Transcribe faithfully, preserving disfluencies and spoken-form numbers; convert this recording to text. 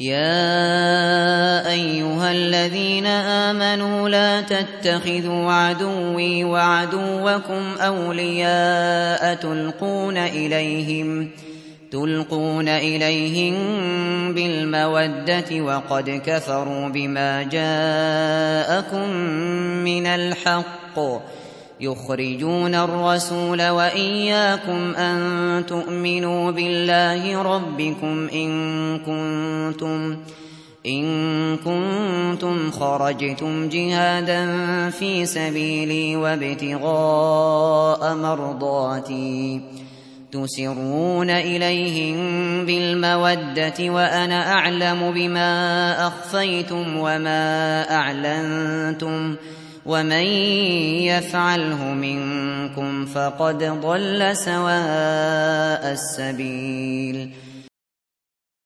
يا أيها الذين آمنوا لا تتخذوا عدوي وعدوكم أولياء تلقون إليهم تلقون إليهم بالمودة وقد كفروا بما جاءكم من الحق يخرجون الرسول وإياكم أن تؤمنوا بالله ربكم إن كنتم إن كنتم خرجتم جهادا في سبيلي وابتغاء مرضاتي تسرون إليهم بالمودة وأنا أعلم بما أخفيتم وما أعلنتم ومن يفعله منكم فقد ضل سواء السبيل